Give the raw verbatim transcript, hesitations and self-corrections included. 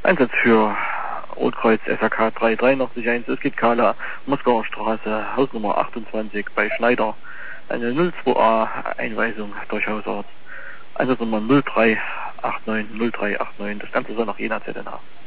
Einsatz für Rotkreuz S A K drei drei null eins, es geht Kala, Moskauer Straße, Hausnummer achtundzwanzig bei Schneider. Eine null zwei a Einweisung durch Hausarzt. Einsatznummer null drei acht neun null drei acht neun, das Ganze soll nach Jena Z N H.